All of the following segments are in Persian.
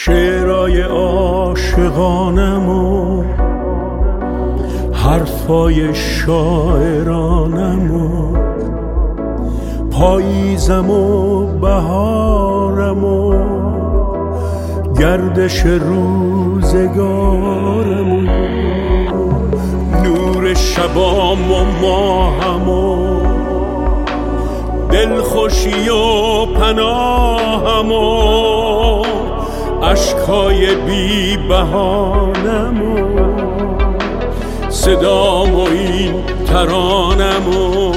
شعرهای عاشقانم و حرفای شاعرانم و پاییزم و بهارم و گردش روزگارم و نور شبام و ماهم و دلخوشی و پناهم و عشقای بی بهانم و صدام و این ترانم و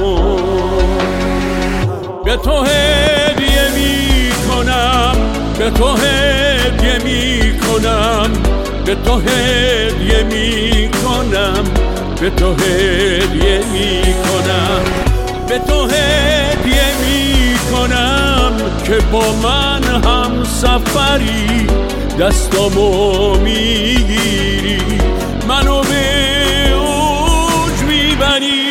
به تو هدیه می کنم، به تو هدیه می کنم، به تو هدیه می کنم، به تو هدیه می کنم، به تو هدیه می کنم که با من هم سفری دستامو میگیری منو به اوج میبری.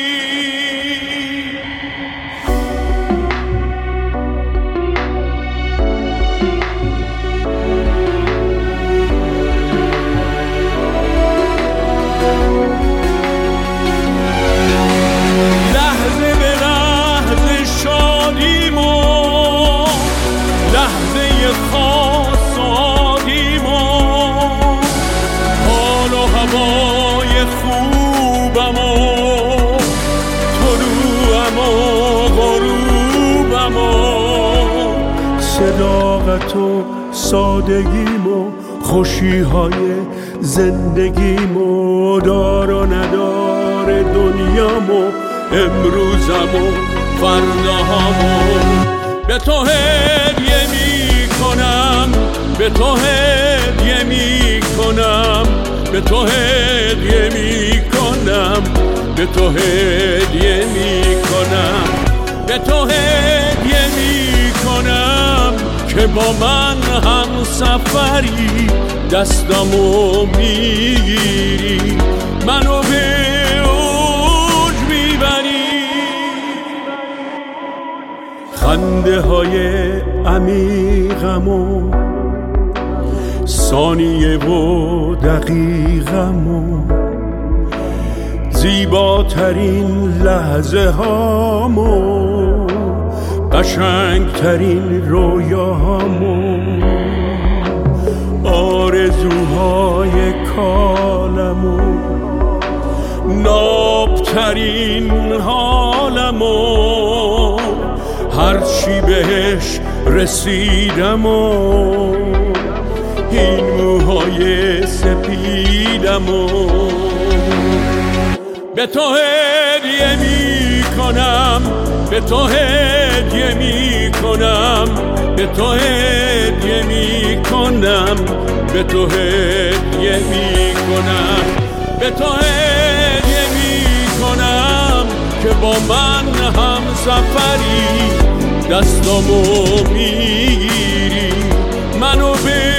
لحظه به لحظه شادیمو، لحظه خاص و عادیمو، حال و هوای خوبم و طلوعم و غروبم و صداقت و سادگیم و خوشیهای زندگیم و دار و ندار دنیام و امروزم و فرداهام و به تو هدیه می کنم، به تو هدیه می کنم، به تو هدیه می کنم، به تو هدیه می کنم، به تو هدیه می کنم که با من هم سفری دستامو میگیری منو به اوج میبری. خنده های عمیقم و ثانیه و دقیقم و زیباترین لحظه هام و قشنگترین رویاهام و آرزوهای کالم و نابترین حالم و هرچی بهش رسیدم و این موهای سپیدم و به تو هدیه می کنم، به تو هدیه می کنم، به تو هدیه می کنم، به تو هدیه می کنم، به تو هدیه می کنم که با من هم سفری دستامو میگیری منو به